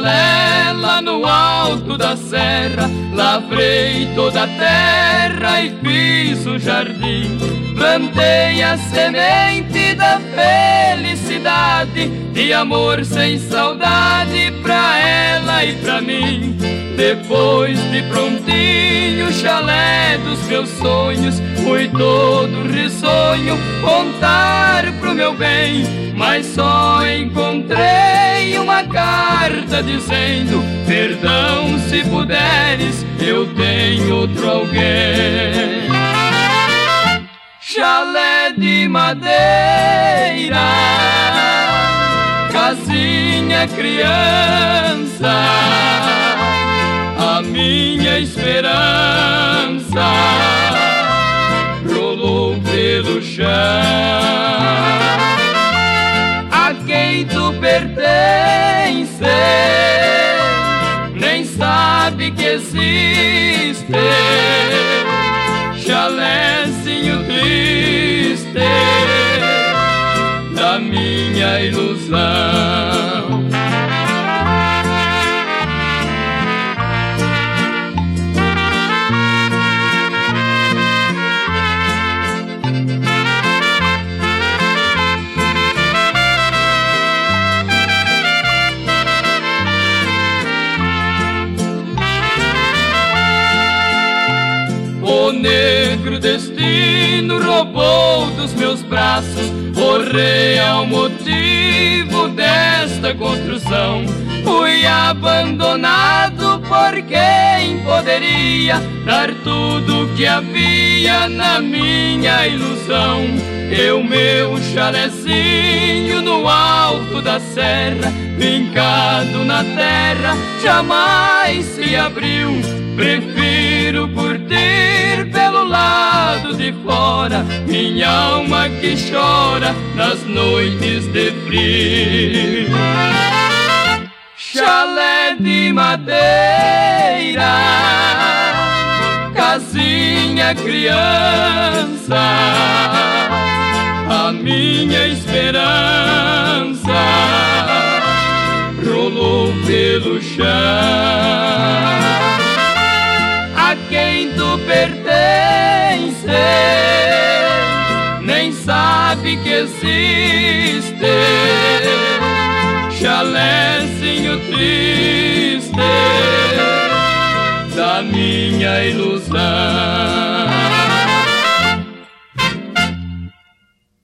chalé lá no alto da serra. Lavrei toda a terra e fiz um jardim. Plantei a semente da felicidade, de amor sem saudade pra ela e pra mim. Depois de prontinho o chalé dos meus sonhos, fui todo risonho contar pro meu bem, mas só encontrei uma carta dizendo: perdão, se puderes, eu tenho outro alguém. Chalé de madeira, casinha criança, a minha esperança rolou pelo chão. A quem tu pertences nem sabe que existe chalézinho triste da minha ilusão. O negro destino roubou dos meus braços o real motivo desta construção. Fui abandonado por quem poderia dar tudo que havia na minha ilusão. Eu, meu chalézinho no alto da serra, fincado na terra, jamais se abriu. Prefiro curtir pelo lado de fora minha alma que chora nas noites de frio. Chalé de madeira, casinha criança, a minha esperança rolou pelo chão. A quem tu pertences nem sabe que existe chalézinho triste da minha ilusão.